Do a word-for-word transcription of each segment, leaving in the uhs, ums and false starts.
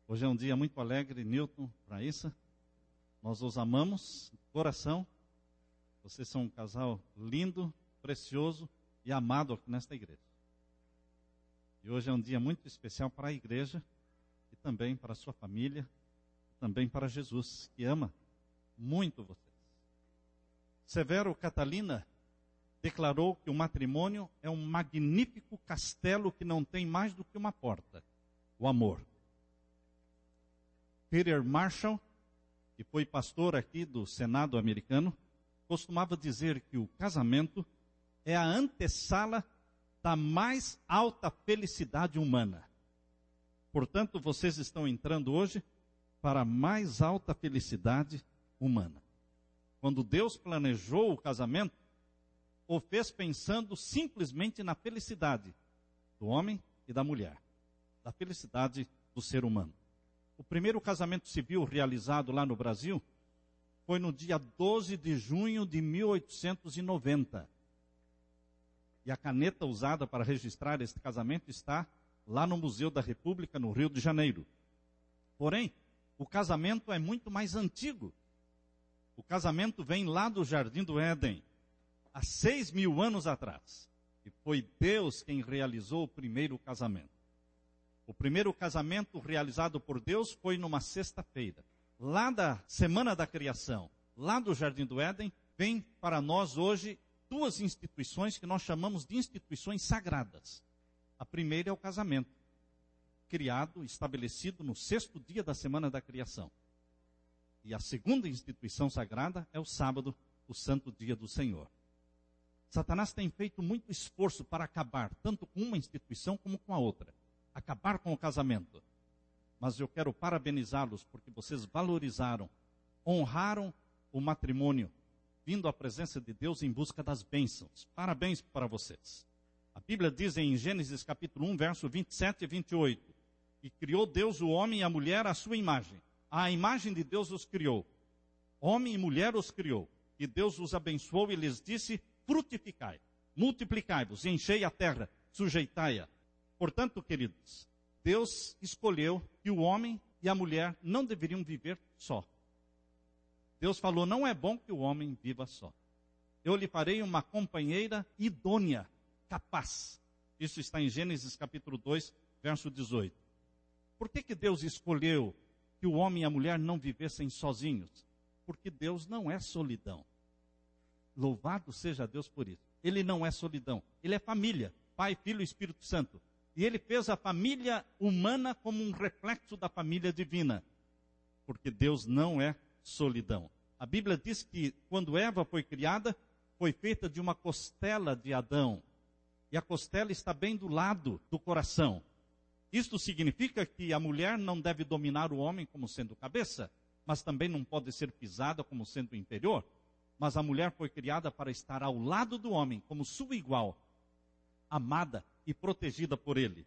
Hoje é um dia muito alegre, Newton, Raíssa. Nós os amamos, de coração. Vocês são um casal lindo, precioso e amado aqui nesta igreja. E hoje é um dia muito especial para a igreja e também para a sua família, também para Jesus, que ama muito vocês. Severo Catalina declarou que o matrimônio é um magnífico castelo que não tem mais do que uma porta, o amor. Peter Marshall, que foi pastor aqui do Senado americano, costumava dizer que o casamento é a antessala da mais alta felicidade humana. Portanto, vocês estão entrando hoje para a mais alta felicidade humana. Quando Deus planejou o casamento, o fez pensando simplesmente na felicidade do homem e da mulher, da felicidade do ser humano. O primeiro casamento civil realizado lá no Brasil foi no dia doze de junho de mil oitocentos e noventa. E a caneta usada para registrar este casamento está lá no Museu da República, no Rio de Janeiro. Porém, o casamento é muito mais antigo. O casamento vem lá do Jardim do Éden, há seis mil anos atrás. E foi Deus quem realizou o primeiro casamento. O primeiro casamento realizado por Deus foi numa sexta-feira. Lá da Semana da Criação, lá do Jardim do Éden, vem para nós hoje duas instituições que nós chamamos de instituições sagradas. A primeira é o casamento, criado, estabelecido no sexto dia da Semana da Criação. E a segunda instituição sagrada é o sábado, o santo dia do Senhor. Satanás tem feito muito esforço para acabar, tanto com uma instituição como com a outra. Acabar com o casamento. Mas eu quero parabenizá-los porque vocês valorizaram, honraram o matrimônio, vindo à presença de Deus em busca das bênçãos. Parabéns para vocês. A Bíblia diz em Gênesis capítulo um, verso vinte e sete e vinte e oito, e criou Deus o homem e a mulher à sua imagem. A imagem de Deus os criou. Homem e mulher os criou. E Deus os abençoou e lhes disse, frutificai, multiplicai-vos, enchei a terra, sujeitai-a. Portanto, queridos, Deus escolheu que o homem e a mulher não deveriam viver só. Deus falou, não é bom que o homem viva só. Eu lhe farei uma companheira idônea, capaz. Isso está em Gênesis capítulo dois, verso dezoito. Por que que Deus escolheu que o homem e a mulher não vivessem sozinhos? Porque Deus não é solidão. Louvado seja Deus por isso. Ele não é solidão. Ele é família. Pai, Filho e Espírito Santo. E ele fez a família humana como um reflexo da família divina. Porque Deus não é solidão. A Bíblia diz que quando Eva foi criada, foi feita de uma costela de Adão. E a costela está bem do lado do coração. Isto significa que a mulher não deve dominar o homem como sendo cabeça, mas também não pode ser pisada como sendo inferior. Mas a mulher foi criada para estar ao lado do homem, como sua igual, amada e protegida por ele.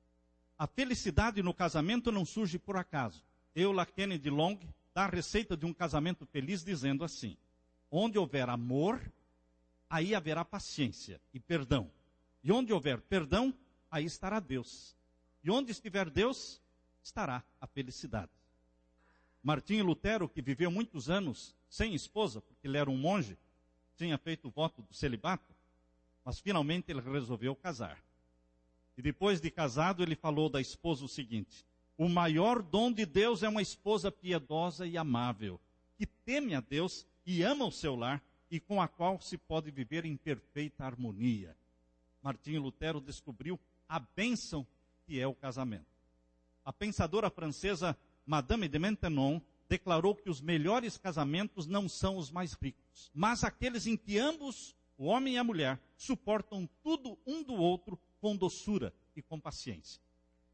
A felicidade no casamento não surge por acaso. Eula Kennedy Long dá a receita de um casamento feliz dizendo assim, onde houver amor, aí haverá paciência e perdão. E onde houver perdão, aí estará Deus. E onde estiver Deus, estará a felicidade. Martinho Lutero, que viveu muitos anos sem esposa, porque ele era um monge, tinha feito o voto do celibato, mas finalmente ele resolveu casar. E depois de casado, ele falou da esposa o seguinte, o maior dom de Deus é uma esposa piedosa e amável, que teme a Deus e ama o seu lar, e com a qual se pode viver em perfeita harmonia. Martinho Lutero descobriu a bênção que é o casamento. A pensadora francesa Madame de Maintenon declarou que os melhores casamentos não são os mais ricos, mas aqueles em que ambos, o homem e a mulher, suportam tudo um do outro com doçura e com paciência.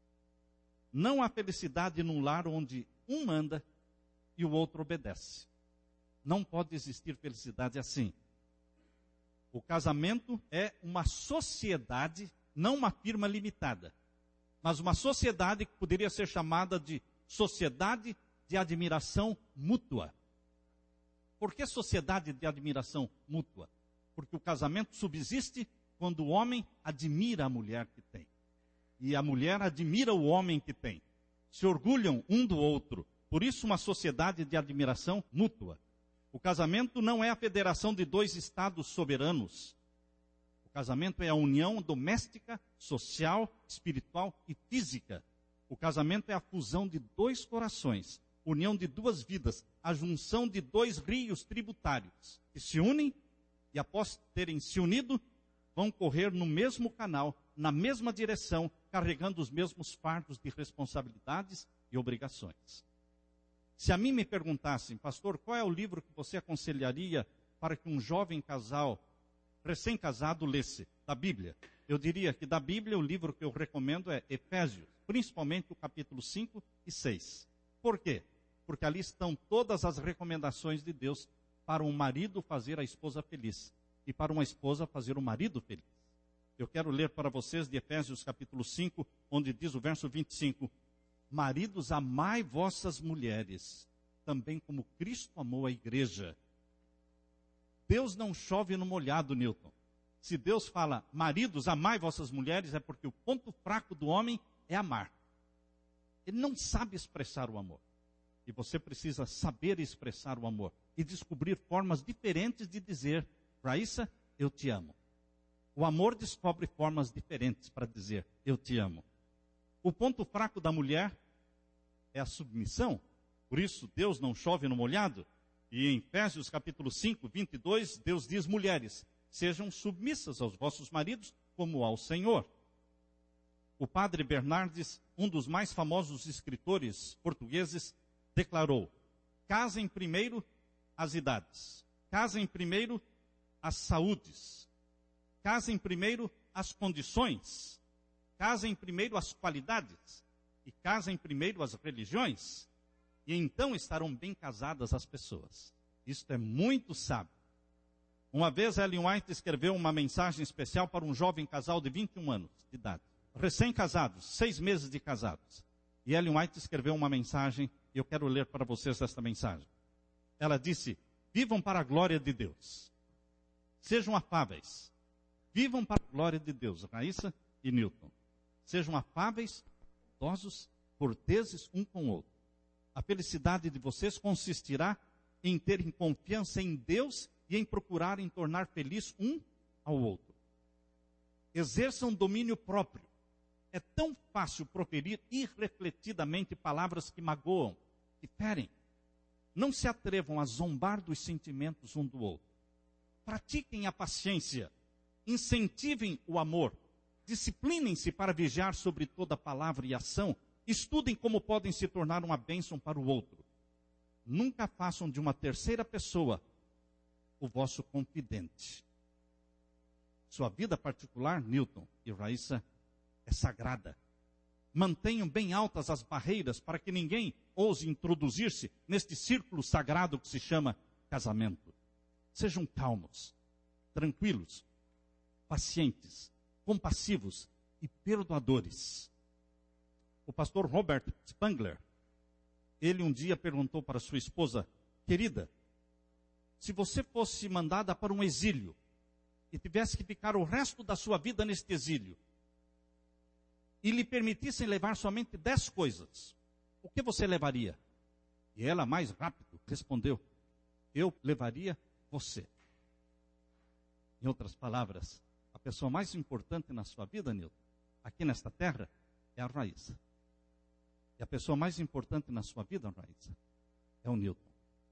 Não há felicidade num lar onde um manda e o outro obedece. Não pode existir felicidade assim. O casamento é uma sociedade, não uma firma limitada, mas uma sociedade que poderia ser chamada de sociedade de admiração mútua. Por que sociedade de admiração mútua? Porque o casamento subsiste quando o homem admira a mulher que tem. E a mulher admira o homem que tem. se orgulham um do outro. Por isso, uma sociedade de admiração mútua. O casamento não é a federação de dois estados soberanos. O casamento é a união doméstica, social, espiritual e física. O casamento é a fusão de dois corações, união de duas vidas, a junção de dois rios tributários que se unem e, após terem se unido, vão correr no mesmo canal, na mesma direção, carregando os mesmos fardos de responsabilidades e obrigações. Se a mim me perguntassem, pastor, qual é o livro que você aconselharia para que um jovem casal recém-casado lesse? Da Bíblia. Eu diria que da Bíblia o livro que eu recomendo é Efésios, principalmente o capítulo cinco e seis. Por quê? Porque ali estão todas as recomendações de Deus para um marido fazer a esposa feliz e para uma esposa fazer o marido feliz. Eu quero ler para vocês de Efésios capítulo cinco, onde diz o verso vinte e cinco, maridos, amai vossas mulheres, também como Cristo amou a igreja. Deus não chove no molhado, Newton. Se Deus fala, maridos, amai vossas mulheres, é porque o ponto fraco do homem é amar. Ele não sabe expressar o amor. E você precisa saber expressar o amor e descobrir formas diferentes de dizer, Raíssa, eu te amo. O amor descobre formas diferentes para dizer, eu te amo. O ponto fraco da mulher é a submissão. Por isso, Deus não chove no molhado. E em Efésios capítulo cinco, vinte e dois, Deus diz, mulheres, sejam submissas aos vossos maridos como ao Senhor. O padre Bernardes, um dos mais famosos escritores portugueses, declarou, casem primeiro as idades, casem primeiro as saúdes, casem primeiro as condições, casem primeiro as qualidades e casem primeiro as religiões, e então estarão bem casadas as pessoas. Isto é muito sábio. Uma vez Ellen White escreveu uma mensagem especial para um jovem casal de vinte e um anos de idade, recém-casados, seis meses de casados. E Ellen White escreveu uma mensagem, e eu quero ler para vocês esta mensagem. Ela disse, vivam para a glória de Deus. Sejam afáveis. Vivam para a glória de Deus, Raíssa e Newton. Sejam afáveis, bondosos, corteses um com o outro. A felicidade de vocês consistirá em terem confiança em Deus e em procurarem tornar feliz um ao outro. Exerçam domínio próprio. É tão fácil proferir irrefletidamente palavras que magoam, que ferem. Não se atrevam a zombar dos sentimentos um do outro. Pratiquem a paciência. Incentivem o amor. Disciplinem-se para vigiar sobre toda palavra e ação. Estudem como podem se tornar uma bênção para o outro. Nunca façam de uma terceira pessoa o vosso confidente. Sua vida particular, Newton e Raíssa, é sagrada. Mantenham bem altas as barreiras para que ninguém ouse introduzir-se neste círculo sagrado que se chama casamento. Sejam calmos, tranquilos, pacientes, compassivos e perdoadores. O pastor Robert Spangler, ele um dia perguntou para sua esposa, querida, se você fosse mandada para um exílio e tivesse que ficar o resto da sua vida neste exílio, e lhe permitissem levar somente dez coisas, o que você levaria? E ela, mais rápido, respondeu, eu levaria você. Em outras palavras, a pessoa mais importante na sua vida, Nilton, aqui nesta terra, é a Raíssa. E a pessoa mais importante na sua vida, Raíssa, é o Newton.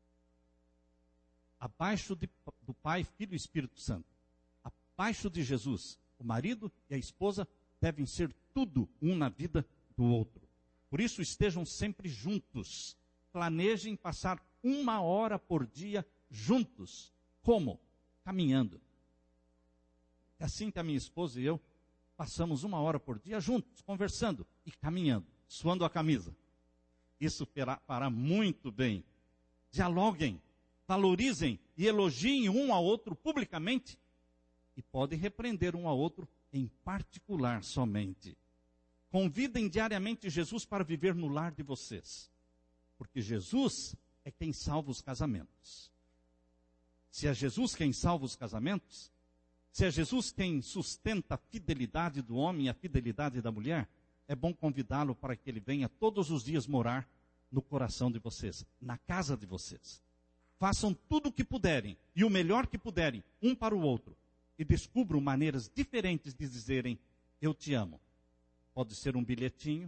Abaixo de, do Pai, Filho e Espírito Santo, abaixo de Jesus, o marido e a esposa devem ser tudo um na vida do outro. Por isso estejam sempre juntos. Planejem passar uma hora por dia juntos. Como? Caminhando. É assim que a minha esposa e eu passamos uma hora por dia juntos, conversando e caminhando, suando a camisa. Isso fará muito bem. Dialoguem, valorizem e elogiem um ao outro publicamente e podem repreender um ao outro em particular somente. Convidem diariamente Jesus para viver no lar de vocês, porque Jesus é quem salva os casamentos. Se é Jesus quem salva os casamentos, se é Jesus quem sustenta a fidelidade do homem e a fidelidade da mulher, é bom convidá-lo para que ele venha todos os dias morar no coração de vocês, na casa de vocês. Façam tudo o que puderem, e o melhor que puderem, um para o outro, e descubram maneiras diferentes de dizerem, eu te amo. Pode ser um bilhetinho,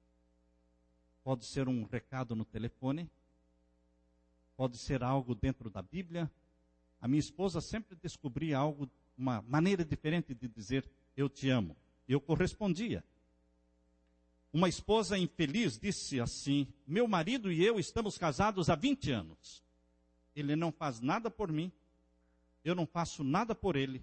pode ser um recado no telefone, pode ser algo dentro da Bíblia. A minha esposa sempre descobria algo, uma maneira diferente de dizer, eu te amo. Eu correspondia. Uma esposa infeliz disse assim, meu marido e eu estamos casados há vinte anos. Ele não faz nada por mim, eu não faço nada por ele.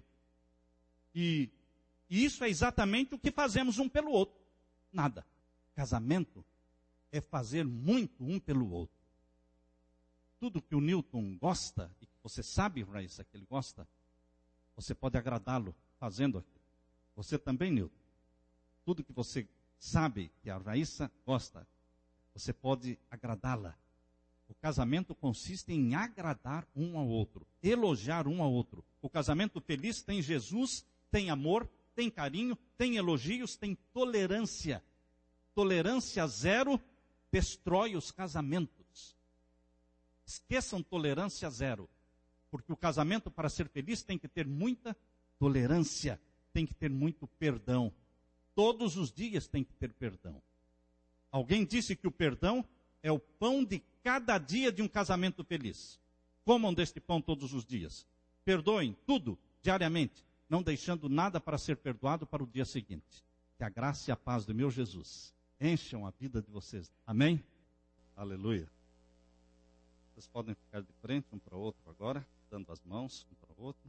E, e isso é exatamente o que fazemos um pelo outro. Nada. Casamento é fazer muito um pelo outro. Tudo que o Newton gosta, e que você sabe, Raíssa, que ele gosta, você pode agradá-lo fazendo aquilo. Você também, Newton. Tudo que você sabe que a Raíssa gosta, você pode agradá-la. O casamento consiste em agradar um ao outro, elogiar um ao outro. O casamento feliz tem Jesus, tem amor, tem carinho, tem elogios, tem tolerância. Tolerância zero destrói os casamentos. Esqueçam tolerância zero. Porque o casamento, para ser feliz, tem que ter muita tolerância, tem que ter muito perdão. Todos os dias tem que ter perdão. Alguém disse que o perdão é o pão de cada dia de um casamento feliz. Comam deste pão todos os dias. Perdoem tudo, diariamente, não deixando nada para ser perdoado para o dia seguinte. Que a graça e a paz do meu Jesus encham a vida de vocês. Amém? Aleluia. Vocês podem ficar de frente um para o outro agora, dando as mãos um para o outro.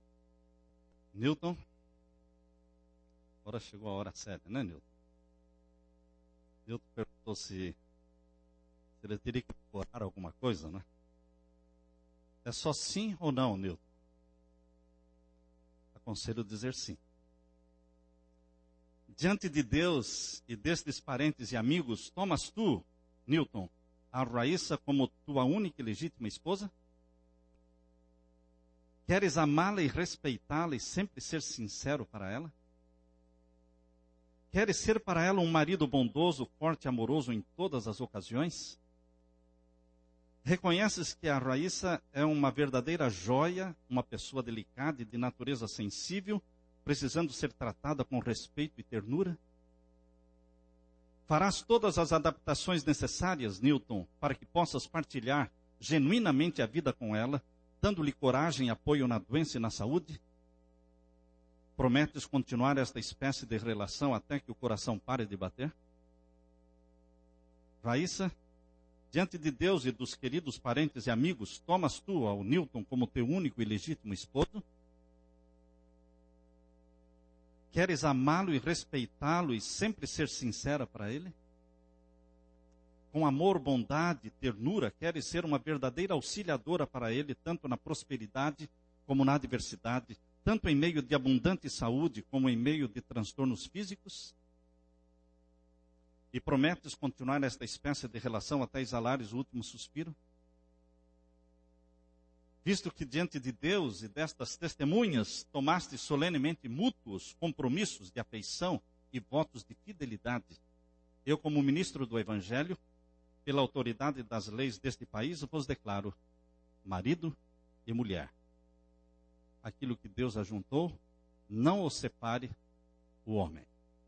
Newton. Agora chegou a hora séria, né, Newton? Newton perguntou se, se ele teria que orar alguma coisa, né? É só sim ou não, Newton? Aconselho dizer sim. Diante de Deus e destes parentes e amigos, tomas tu, Newton, a Raíssa como tua única e legítima esposa? Queres amá-la e respeitá-la e sempre ser sincero para ela? Queres ser para ela um marido bondoso, forte e amoroso em todas as ocasiões? Reconheces que a Raíssa é uma verdadeira joia, uma pessoa delicada e de natureza sensível, precisando ser tratada com respeito e ternura? Farás todas as adaptações necessárias, Newton, para que possas partilhar genuinamente a vida com ela, dando-lhe coragem e apoio na doença e na saúde? Prometes continuar esta espécie de relação até que o coração pare de bater? Raíssa, diante de Deus e dos queridos parentes e amigos, tomas tu ao Newton como teu único e legítimo esposo? Queres amá-lo e respeitá-lo e sempre ser sincera para ele? Com amor, bondade, ternura, queres ser uma verdadeira auxiliadora para ele, tanto na prosperidade como na adversidade, tanto em meio de abundante saúde como em meio de transtornos físicos? E prometes continuar esta espécie de relação até exalares o último suspiro? Visto que diante de Deus e destas testemunhas tomaste solenemente mútuos compromissos de afeição e votos de fidelidade, eu, como ministro do Evangelho, pela autoridade das leis deste país, vos declaro marido e mulher. Aquilo que Deus ajuntou, não o separe o homem.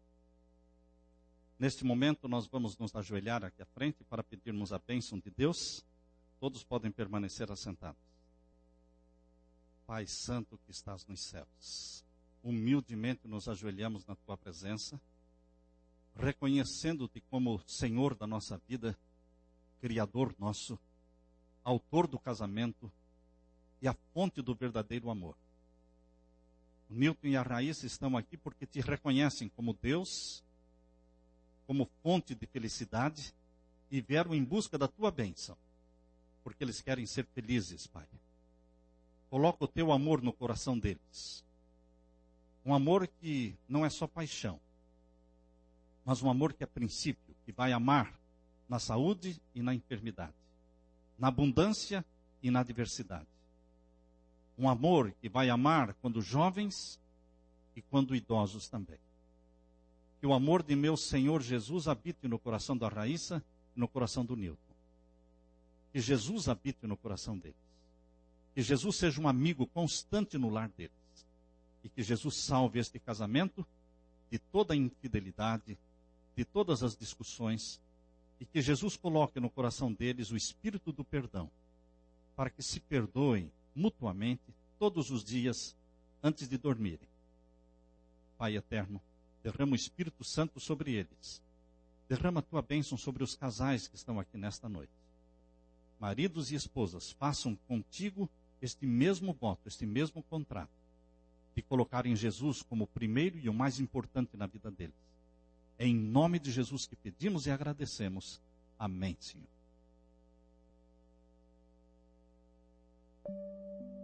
Neste momento, nós vamos nos ajoelhar aqui à frente para pedirmos a bênção de Deus. Todos podem permanecer assentados. Pai Santo que estás nos céus, humildemente nos ajoelhamos na Tua presença, reconhecendo-Te como Senhor da nossa vida, Criador nosso, Autor do casamento e a fonte do verdadeiro amor. O Newton e a Raíssa estão aqui porque Te reconhecem como Deus, como fonte de felicidade, e vieram em busca da Tua bênção, porque eles querem ser felizes, Pai. Coloca o Teu amor no coração deles. Um amor que não é só paixão, mas um amor que é princípio, que vai amar na saúde e na enfermidade, na abundância e na adversidade. Um amor que vai amar quando jovens e quando idosos também. que o amor de meu Senhor Jesus habite no coração da Raíssa e no coração do Newton. Que Jesus habite no coração deles. Que Jesus seja um amigo constante no lar deles. E que Jesus salve este casamento de toda a infidelidade, de todas as discussões, e que Jesus coloque no coração deles o espírito do perdão, para que se perdoem mutuamente todos os dias antes de dormirem. Pai eterno, derrama o Espírito Santo sobre eles. Derrama a tua bênção sobre os casais que estão aqui nesta noite. Maridos e esposas, façam contigo este mesmo voto, este mesmo contrato, de colocarem Jesus como o primeiro e o mais importante na vida deles. É em nome de Jesus que pedimos e agradecemos. Amém, Senhor.